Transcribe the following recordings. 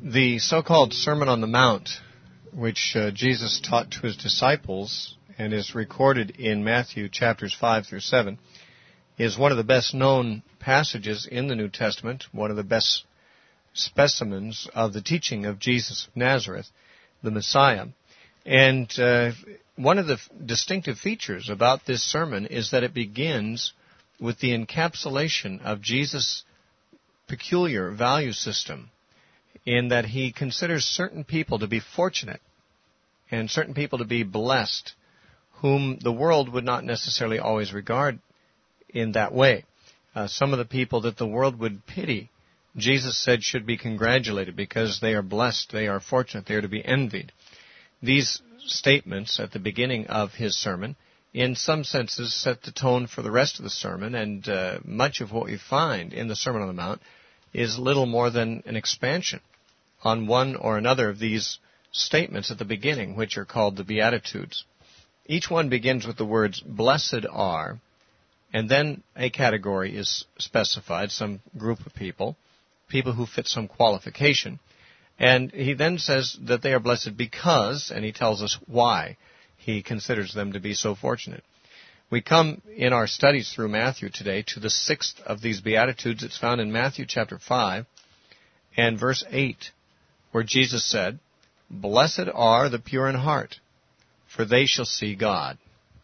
The so-called Sermon on the Mount, which Jesus taught to his disciples and is recorded in Matthew chapters 5 through 7, is one of the best-known passages in the New Testament, one of the best specimens of the teaching of Jesus of Nazareth, the Messiah. And one of the distinctive features about this sermon is that it begins with the encapsulation of Jesus' peculiar value system, in that he considers certain people to be fortunate and certain people to be blessed, whom the world would not necessarily always regard in that way. Some of the people that the world would pity, Jesus said, should be congratulated because they are blessed, they are fortunate, they are to be envied. These statements at the beginning of his sermon, in some senses, set the tone for the rest of the sermon, and much of what we find in the Sermon on the Mount is little more than an expansion on one or another of these statements at the beginning, which are called the Beatitudes. Each one begins with the words, blessed are, and then a category is specified, some group of people who fit some qualification. And he then says that they are blessed because, and he tells us why he considers them to be so fortunate. We come in our studies through Matthew today to the sixth of these Beatitudes. It's found in Matthew chapter 5 and verse 8, where Jesus said, blessed are the pure in heart, for they shall see God.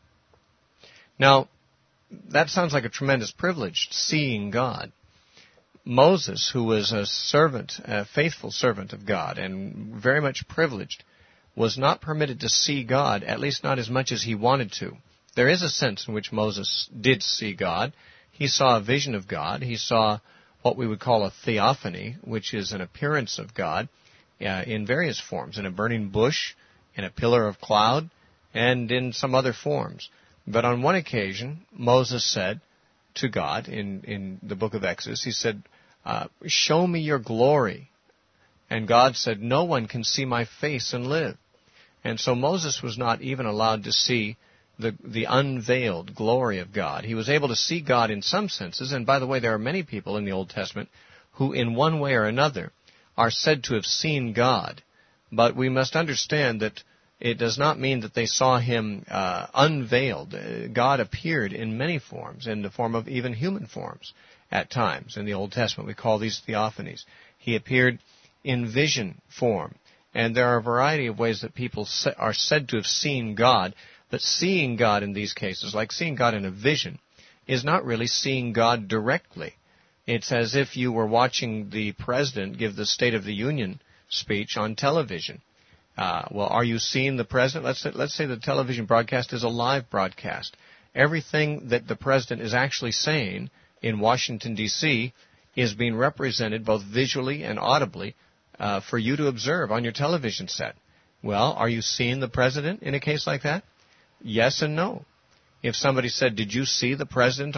Now, that sounds like a tremendous privilege, seeing God. Moses, who was a faithful servant of God and very much privileged, was not permitted to see God, at least not as much as he wanted to. There is a sense in which Moses did see God. He saw a vision of God. He saw what we would call a theophany, which is an appearance of God in various forms, in a burning bush, in a pillar of cloud, and in some other forms. But on one occasion, Moses said to God in the book of Exodus, he said, show me your glory. And God said, no one can see my face and live. And so Moses was not even allowed to see the unveiled glory of God. He was able to see God in some senses, and by the way, there are many people in the Old Testament who in one way or another are said to have seen God. But we must understand that it does not mean that they saw him unveiled. God appeared in many forms, in the form of even human forms at times in the Old Testament. We call these theophanies. He appeared in vision form. And there are a variety of ways that people are said to have seen God, but seeing God in these cases, like seeing God in a vision, is not really seeing God directly. It's as if you were watching the president give the State of the Union speech on television. Well, are you seeing the president? Let's say the television broadcast is a live broadcast. Everything that the president is actually saying in Washington, D.C. is being represented both visually and audibly for you to observe on your television set. Well, are you seeing the president in a case like that? Yes and no. If somebody said, did you see the president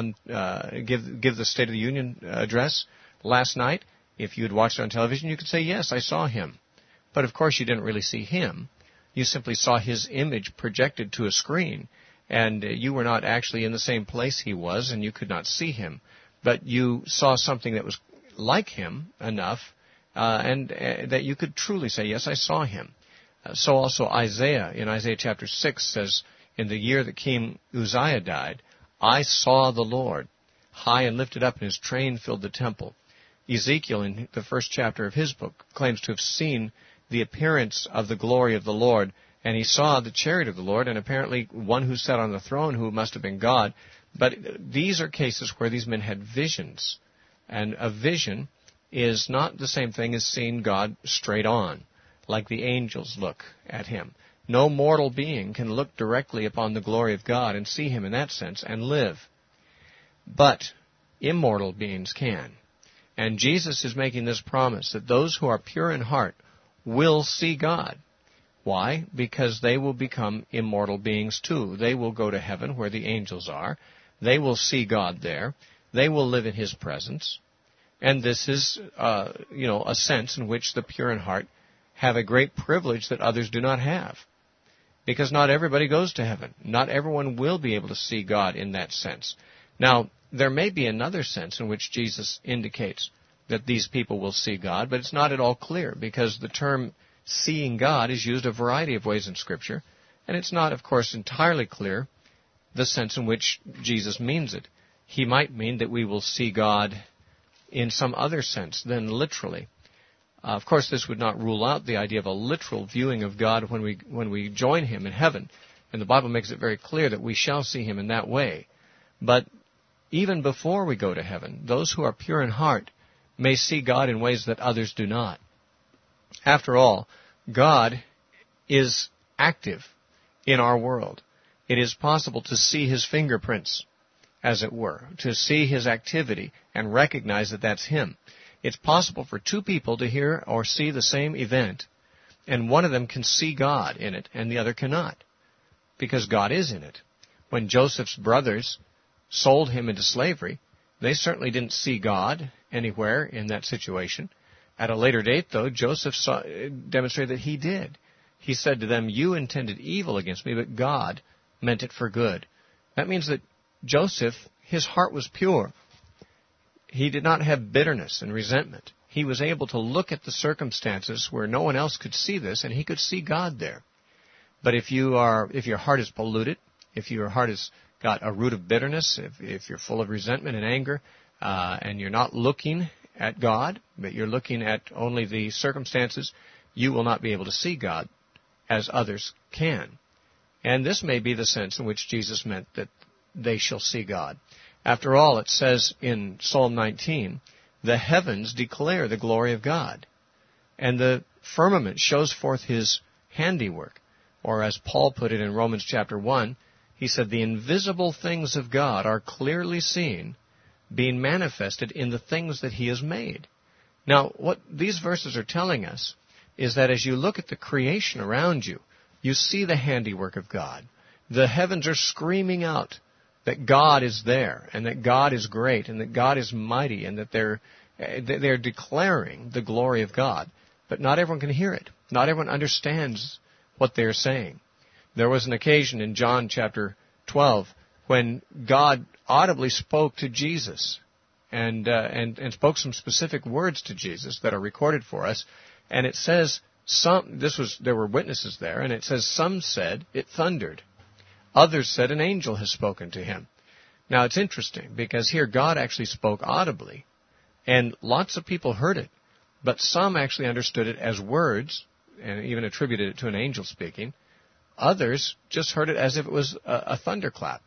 give the State of the Union address last night? If you had watched it on television, you could say, yes, I saw him. But of course you didn't really see him. You simply saw his image projected to a screen, and you were not actually in the same place he was, and you could not see him. But you saw something that was like him enough, and that you could truly say, yes, I saw him. So also Isaiah, in Isaiah chapter 6, says, in the year that King Uzziah died, I saw the Lord, high and lifted up, and his train filled the temple. Ezekiel, in the first chapter of his book, claims to have seen the appearance of the glory of the Lord, and he saw the chariot of the Lord, and apparently one who sat on the throne, who must have been God. But these are cases where these men had visions, and a vision is not the same thing as seeing God straight on, like the angels look at him. No mortal being can look directly upon the glory of God and see him in that sense and live. But immortal beings can. And Jesus is making this promise that those who are pure in heart will see God. Why? Because they will become immortal beings too. They will go to heaven where the angels are. They will see God there. They will live in his presence. And this is, a sense in which the pure in heart have a great privilege that others do not have. Because not everybody goes to heaven. Not everyone will be able to see God in that sense. Now, there may be another sense in which Jesus indicates that these people will see God, but it's not at all clear, because the term seeing God is used a variety of ways in Scripture, and it's not, of course, entirely clear the sense in which Jesus means it. He might mean that we will see God in some other sense than literally. Of course, this would not rule out the idea of a literal viewing of God when we join Him in heaven, and the Bible makes it very clear that we shall see Him in that way. But even before we go to heaven, those who are pure in heart may see God in ways that others do not. After all, God is active in our world. It is possible to see His fingerprints, as it were, to see His activity and recognize that that's Him. It's possible for two people to hear or see the same event, and one of them can see God in it and the other cannot, because God is in it. When Joseph's brothers sold him into slavery, they certainly didn't see God anywhere in that situation. At a later date, though, Joseph demonstrated that he did. He said to them, "You intended evil against me, but God meant it for good." That means that Joseph, his heart was pure. He did not have bitterness and resentment. He was able to look at the circumstances where no one else could see this, and he could see God there. But if your heart is polluted, if your heart has got a root of bitterness, if you're full of resentment and anger, and you're not looking at God, but you're looking at only the circumstances, you will not be able to see God as others can. And this may be the sense in which Jesus meant that they shall see God. After all, it says in Psalm 19, "The heavens declare the glory of God, and the firmament shows forth His handiwork." Or as Paul put it in Romans chapter 1, he said, "The invisible things of God are clearly seen, being manifested in the things that He has made." Now, what these verses are telling us is that as you look at the creation around you, you see the handiwork of God. The heavens are screaming out that God is there, and that God is great, and that God is mighty, and that they're declaring the glory of God. But not everyone can hear it. Not everyone understands what they're saying. There was an occasion in John chapter 12 when God audibly spoke to Jesus and spoke some specific words to Jesus that are recorded for us. And it says there were witnesses there, and it says some said it thundered. Others said an angel has spoken to him. Now it's interesting because here God actually spoke audibly, and lots of people heard it, but some actually understood it as words and even attributed it to an angel speaking. Others just heard it as if it was a thunderclap.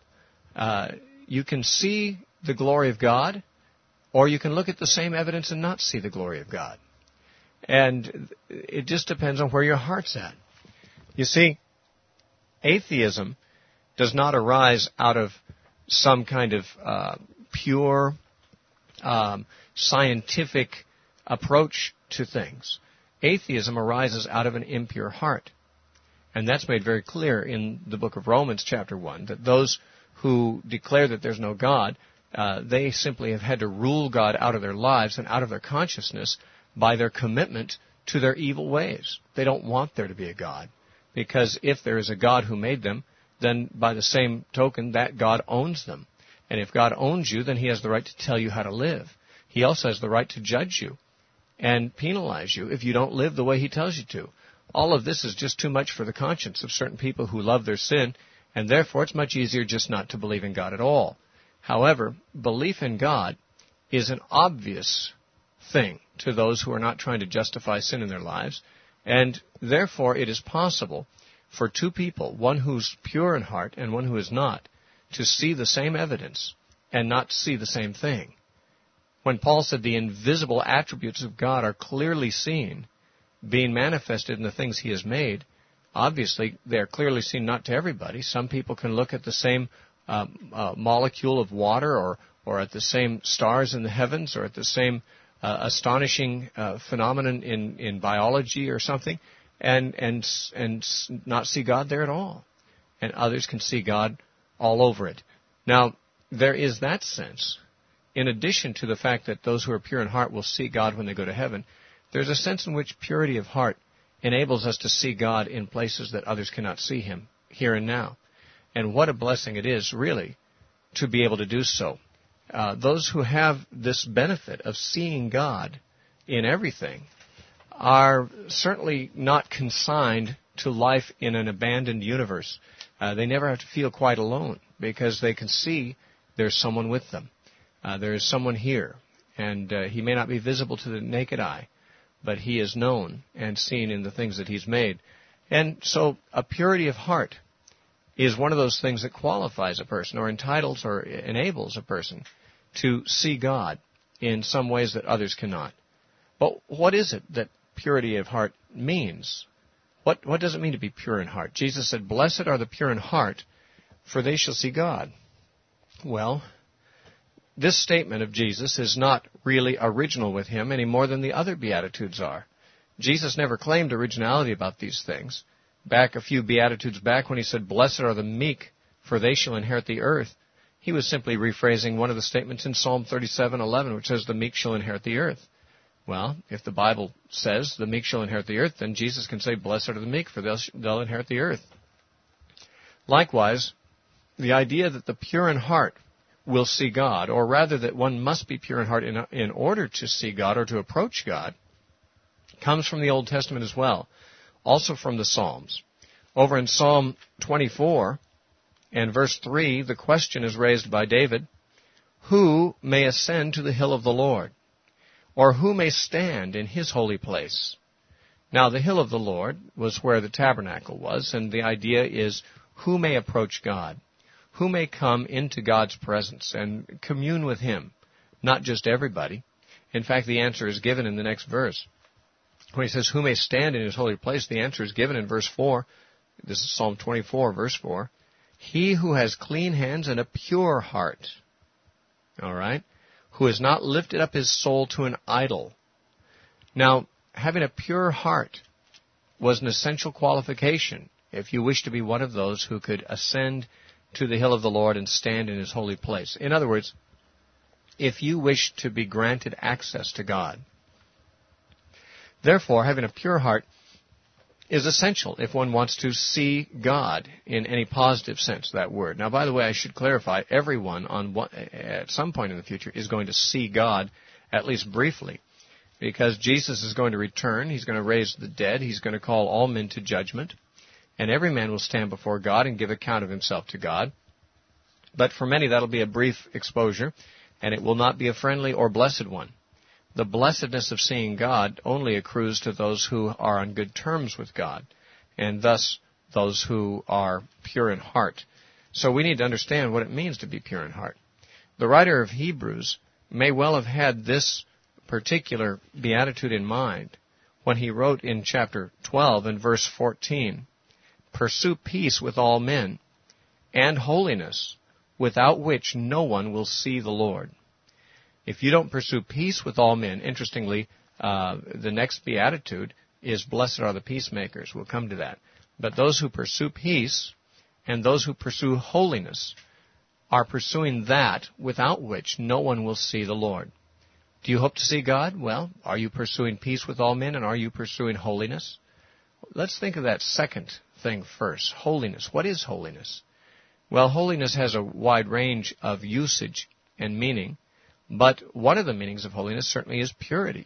You can see the glory of God, or you can look at the same evidence and not see the glory of God. And it just depends on where your heart's at. You see, atheism does not arise out of some kind of pure scientific approach to things. Atheism arises out of an impure heart. And that's made very clear in the book of Romans chapter 1, that those who declare that there's no God, they simply have had to rule God out of their lives and out of their consciousness by their commitment to their evil ways. They don't want there to be a God, because if there is a God who made them, then by the same token, that God owns them. And if God owns you, then He has the right to tell you how to live. He also has the right to judge you and penalize you if you don't live the way He tells you to. All of this is just too much for the conscience of certain people who love their sin, and therefore it's much easier just not to believe in God at all. However, belief in God is an obvious thing to those who are not trying to justify sin in their lives, and therefore it is possible for two people, one who's pure in heart and one who is not, to see the same evidence and not see the same thing. When Paul said the invisible attributes of God are clearly seen, being manifested in the things He has made, obviously they're clearly seen not to everybody. Some people can look at the same molecule of water or at the same stars in the heavens or at the same astonishing phenomenon in biology or something, and not see God there at all. And others can see God all over it. Now, there is that sense. In addition to the fact that those who are pure in heart will see God when they go to heaven, there's a sense in which purity of heart enables us to see God in places that others cannot see Him here and now. And what a blessing it is, really, to be able to do so. those who have this benefit of seeing God in everything are certainly not consigned to life in an abandoned universe. They never have to feel quite alone because they can see there's someone with them. There is someone here, and he may not be visible to the naked eye, but he is known and seen in the things that he's made. And so a purity of heart is one of those things that qualifies a person or entitles or enables a person to see God in some ways that others cannot. But what is it that purity of heart means? What does it mean to be pure in heart? Jesus said, "Blessed are the pure in heart, for they shall see God." Well, this statement of Jesus is not really original with him any more than the other Beatitudes are. Jesus never claimed originality about these things. Back a few Beatitudes back when he said, "Blessed are the meek, for they shall inherit the earth," he was simply rephrasing one of the statements in Psalm 37:11, which says, "The meek shall inherit the earth." Well, if the Bible says the meek shall inherit the earth, then Jesus can say, "Blessed are the meek, for they'll inherit the earth." Likewise, the idea that the pure in heart will see God, or rather that one must be pure in heart in order to see God or to approach God, comes from the Old Testament as well, also from the Psalms. Over in Psalm 24 and verse 3, the question is raised by David, "Who may ascend to the hill of the Lord? Or who may stand in his holy place?" Now, the hill of the Lord was where the tabernacle was, and the idea is who may approach God? Who may come into God's presence and commune with him? Not just everybody. In fact, the answer is given in the next verse. When he says, "Who may stand in his holy place?" the answer is given in verse 4. This is Psalm 24, verse 4. "He who has clean hands and a pure heart." All right? "Who has not lifted up his soul to an idol." Now, having a pure heart was an essential qualification if you wish to be one of those who could ascend to the hill of the Lord and stand in his holy place. In other words, if you wish to be granted access to God. Therefore, having a pure heart is essential if one wants to see God in any positive sense of that word. Now, by the way, I should clarify, everyone at some point in the future is going to see God, at least briefly, because Jesus is going to return. He's going to raise the dead. He's going to call all men to judgment, and every man will stand before God and give account of himself to God. But for many, that'll be a brief exposure, and it will not be a friendly or blessed one. The blessedness of seeing God only accrues to those who are on good terms with God, and thus those who are pure in heart. So we need to understand what it means to be pure in heart. The writer of Hebrews may well have had this particular beatitude in mind when he wrote in chapter 12 and verse 14, "Pursue peace with all men and holiness, without which no one will see the Lord." If you don't pursue peace with all men, interestingly, the next beatitude is, "Blessed are the peacemakers." We'll come to that. But those who pursue peace and those who pursue holiness are pursuing that without which no one will see the Lord. Do you hope to see God? Well, are you pursuing peace with all men, and are you pursuing holiness? Let's think of that second thing first. Holiness. What is holiness? Well, holiness has a wide range of usage and meaning. But one of the meanings of holiness certainly is purity.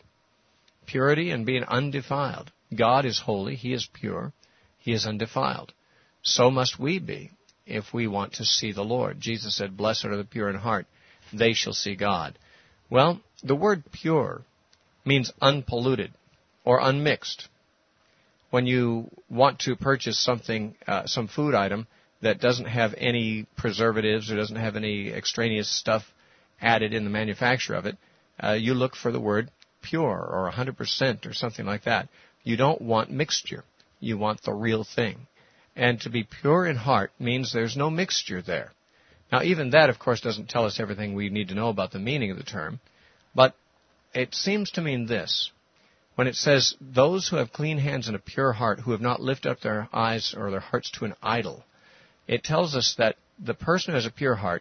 Purity and being undefiled. God is holy. He is pure. He is undefiled. So must we be if we want to see the Lord. Jesus said, "Blessed are the pure in heart. They shall see God." Well, the word pure means unpolluted or unmixed. When you want to purchase something, some food item that doesn't have any preservatives or doesn't have any extraneous stuff added in the manufacture of it, you look for the word pure or 100% or something like that. You don't want mixture. You want the real thing. And to be pure in heart means there's no mixture there. Now, even that, of course, doesn't tell us everything we need to know about the meaning of the term, but it seems to mean this. When it says, "Those who have clean hands and a pure heart, who have not lifted up their eyes or their hearts to an idol," it tells us that the person who has a pure heart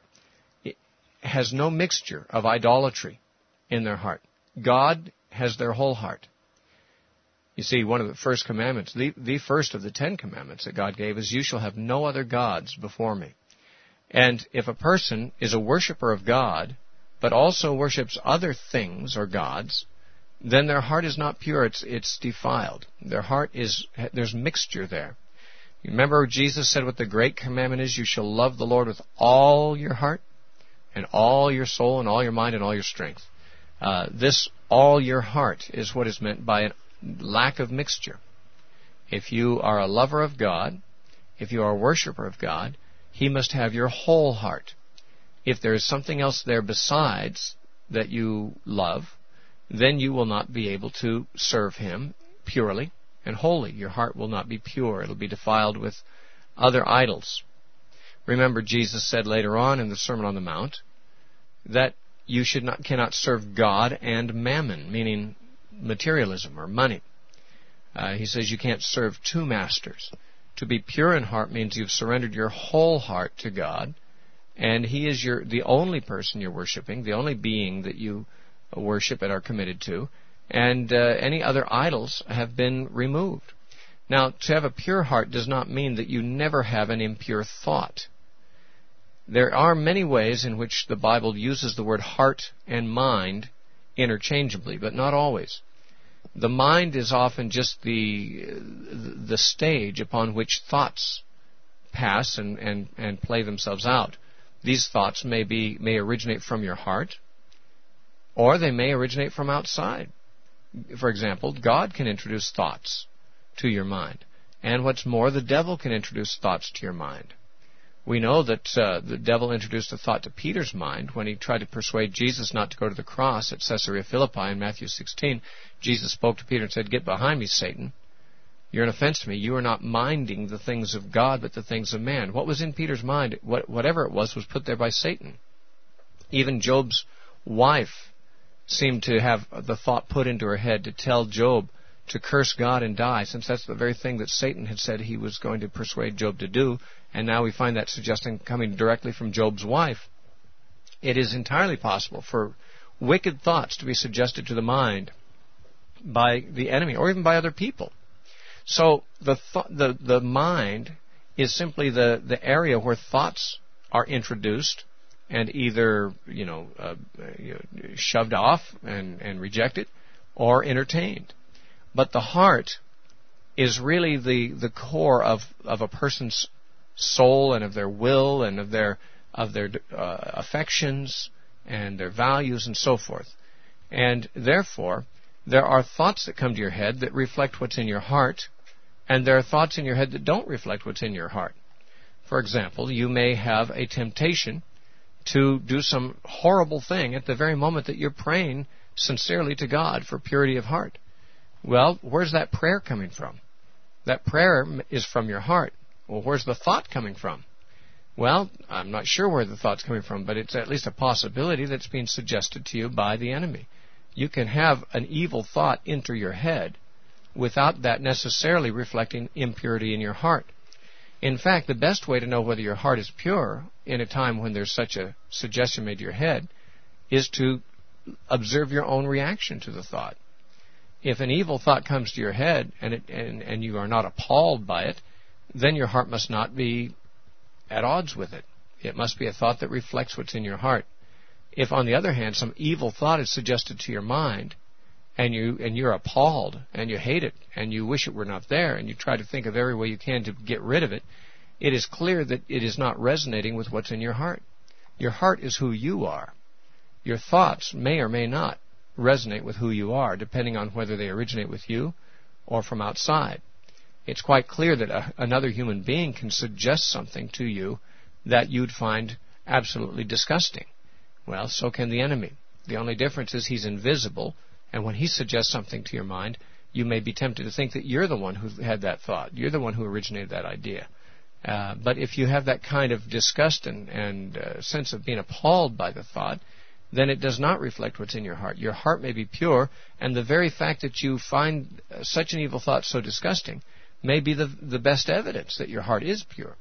has no mixture of idolatry in their heart. God has their whole heart. You see, one of the first commandments, the first of the 10 commandments that God gave is, "You shall have no other gods before me." And if a person is a worshiper of God, but also worships other things or gods, then their heart is not pure, it's defiled. There's mixture there. You remember Jesus said what the great commandment is? You shall love the Lord with all your heart, and all your soul, and all your mind, and all your strength. This all your heart is what is meant by a lack of mixture. If you are a lover of God, if you are a worshiper of God, He must have your whole heart. If there is something else there besides that you love, then you will not be able to serve Him purely and wholly. Your heart will not be pure. It will be defiled with other idols. Remember, Jesus said later on in the Sermon on the Mount that you cannot serve God and mammon, meaning materialism or money. He says you can't serve two masters. To be pure in heart means you've surrendered your whole heart to God, and He is the only person you're worshiping, the only being that you worship and are committed to, and any other idols have been removed. Now, to have a pure heart does not mean that you never have an impure thought. There are many ways in which the Bible uses the word heart and mind interchangeably, but not always. The mind is often just the stage upon which thoughts pass and play themselves out. These thoughts may originate from your heart, or they may originate from outside. For example, God can introduce thoughts to your mind. And what's more, the devil can introduce thoughts to your mind. We know that the devil introduced a thought to Peter's mind when he tried to persuade Jesus not to go to the cross at Caesarea Philippi in Matthew 16. Jesus spoke to Peter and said, "Get behind me, Satan. You're an offense to me. You are not minding the things of God, but the things of man." What was in Peter's mind, whatever it was put there by Satan. Even Job's wife seemed to have the thought put into her head to tell Job to curse God and die, since that's the very thing that Satan had said he was going to persuade Job to do, and now we find that suggestion coming directly from Job's wife. It is entirely possible for wicked thoughts to be suggested to the mind by the enemy, or even by other people. So the mind is simply the area where thoughts are introduced and either shoved off and rejected, or entertained. But the heart is really the core of a person's soul and of their will and of their affections and their values and so forth. And therefore, there are thoughts that come to your head that reflect what's in your heart, and there are thoughts in your head that don't reflect what's in your heart. For example, you may have a temptation to do some horrible thing at the very moment that you're praying sincerely to God for purity of heart. Well, where's that prayer coming from? That prayer is from your heart. Well, where's the thought coming from? Well, I'm not sure where the thought's coming from, but it's at least a possibility that's being suggested to you by the enemy. You can have an evil thought enter your head without that necessarily reflecting impurity in your heart. In fact, the best way to know whether your heart is pure in a time when there's such a suggestion made to your head is to observe your own reaction to the thought. If an evil thought comes to your head and you are not appalled by it, then your heart must not be at odds with it. It must be a thought that reflects what's in your heart. If, on the other hand, some evil thought is suggested to your mind, and you're appalled, and you hate it, and you wish it were not there, and you try to think of every way you can to get rid of it, it is clear that it is not resonating with what's in your heart. Your heart is who you are. Your thoughts may or may not resonate with who you are, depending on whether they originate with you or from outside. It's quite clear that another human being can suggest something to you that you'd find absolutely disgusting. Well, so can the enemy. The only difference is he's invisible, and when he suggests something to your mind, you may be tempted to think that you're the one who had that thought. You're the one who originated that idea. But if you have that kind of disgust and sense of being appalled by the thought, then it does not reflect what's in your heart. Your heart may be pure, and the very fact that you find such an evil thought so disgusting may be the best evidence that your heart is pure.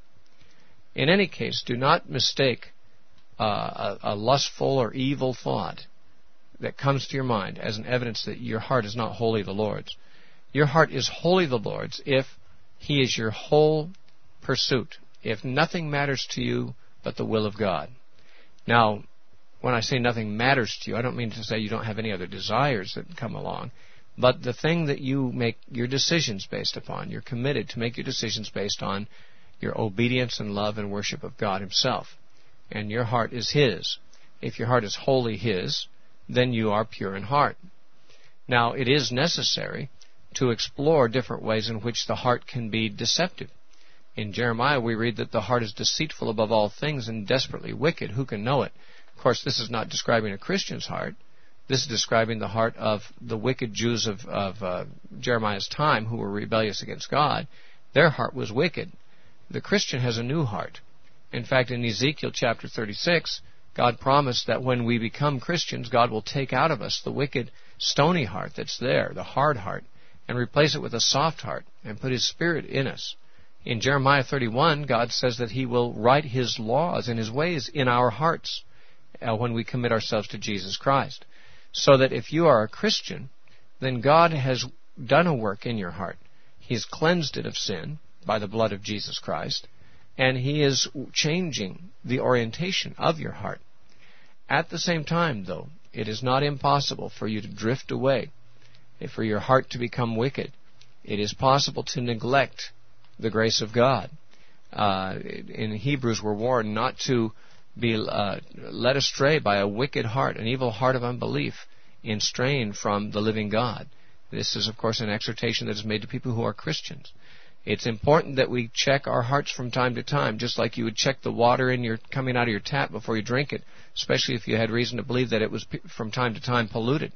In any case, do not mistake a lustful or evil thought that comes to your mind as an evidence that your heart is not wholly the Lord's. Your heart is wholly the Lord's if He is your whole pursuit, if nothing matters to you but the will of God. Now, when I say nothing matters to you, I don't mean to say you don't have any other desires that come along. But the thing that you make your decisions based upon, you're committed to make your decisions based on your obedience and love and worship of God Himself. And your heart is His. If your heart is wholly His, then you are pure in heart. Now, it is necessary to explore different ways in which the heart can be deceptive. In Jeremiah, we read that the heart is deceitful above all things and desperately wicked. Who can know it? Of course, this is not describing a Christian's heart. This is describing the heart of the wicked Jews of Jeremiah's time who were rebellious against God. Their heart was wicked. The Christian has a new heart. In fact, in Ezekiel chapter 36, God promised that when we become Christians, God will take out of us the wicked, stony heart that's there, the hard heart, and replace it with a soft heart and put His Spirit in us. In Jeremiah 31, God says that He will write His laws and His ways in our hearts when we commit ourselves to Jesus Christ. So that if you are a Christian, then God has done a work in your heart. He's cleansed it of sin by the blood of Jesus Christ, and He is changing the orientation of your heart. At the same time, though, it is not impossible for you to drift away, for your heart to become wicked. It is possible to neglect the grace of God. In Hebrews, we're warned not to be led astray by a wicked heart, an evil heart of unbelief, in straying from the living God. This is, of course, an exhortation that is made to people who are Christians. It's important that we check our hearts from time to time, just like you would check the water coming out of your tap before you drink it, especially if you had reason to believe that it was from time to time polluted.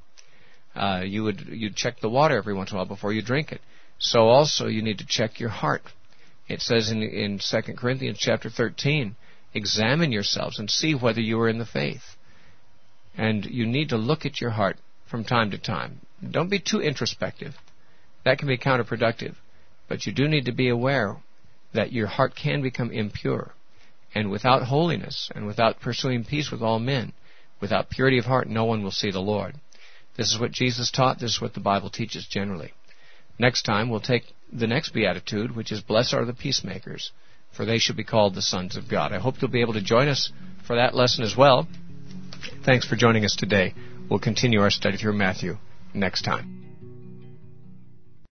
You'd check the water every once in a while before you drink it. So also you need to check your heart. It says in 2 Corinthians chapter 13, examine yourselves and see whether you are in the faith. And you need to look at your heart from time to time. Don't be too introspective. That can be counterproductive. But you do need to be aware that your heart can become impure. And without holiness and without pursuing peace with all men, without purity of heart, no one will see the Lord. This is what Jesus taught. This is what the Bible teaches generally. Next time, we'll take the next beatitude, which is, blessed are the peacemakers, for they shall be called the sons of God. I hope you'll be able to join us for that lesson as well. Thanks for joining us today. We'll continue our study through Matthew next time.